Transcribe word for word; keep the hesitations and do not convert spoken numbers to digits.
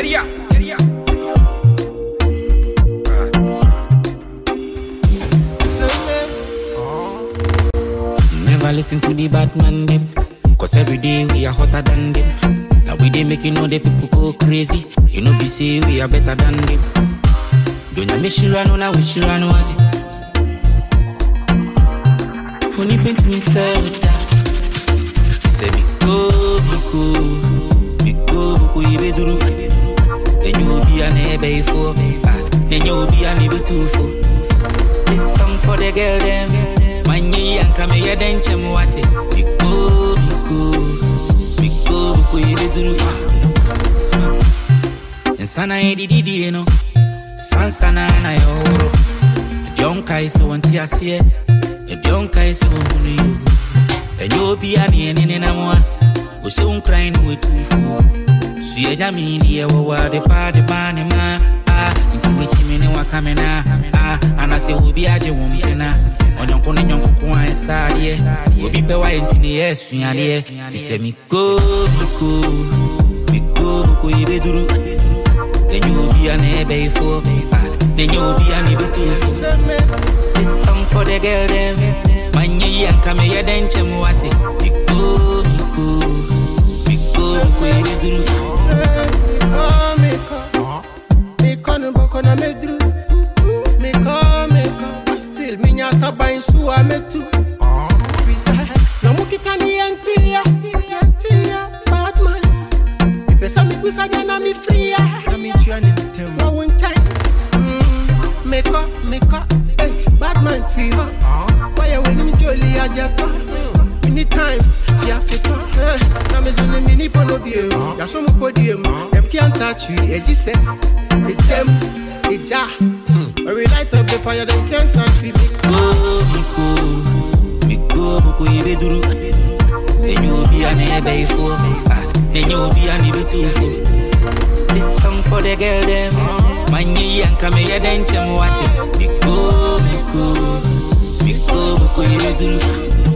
area, area. Never listen to the bad man them, cause every day we are hotter than them. Now we dey make you know the people go crazy. You know we say we are better than them. Don't you make sure I know now we sure I know what it. Honey paint me say say me go, me go, me go, me go, you be duru. Then you be an ebe for, then you be an ebe two for. This song for the girl them. Manye and come here then chem what it. Me go, me go, me go, me go, you be duru. Insana edi didi no, sansana na yo. Jonka iso wanti asiye. Ebionka isi uhuni yuhu Enyo biya ni enene na mwa Ose unkrai ni wetufu Suye jamini ya wawa de pa de pa ne ma Ah, inti weti mene wakame na Ah, anase ubi aje wumpena Onyonko ne nyonko kuwa esadiye Ubi pewa enti ni yesu nyaliye Tise miko, miko Miko, miko ibe duru Enyo biya ne ebe ifo Enyo biya ni betufu This song for the girl them. Manye and come here then chem what it. Miko, miko, miko, miko, you do. Miko, miko, no boko na medru. Miko, miko, but still me nyata bain suwa metu. No muki kani yantia, yantia, bad man. Mi pesa mi kusa jana mi free. Na mi chiani mi tembo. One time. Miko, miko. Bad man free, huh? Why you when him jolly a japa? Anytime, yeah, fit on. Now me zone mini pono bio. Ya so mo podium. Them can't touch you. E just say, e gem, e ja. When we light up the fire, them can't touch me. Miko, miko, miko, ibe duru. Then you be an ebe for. Then you be an ebe two for. This song for the girl them. Manye and come here then chem what it. Miko, miko, miko, miko, you do.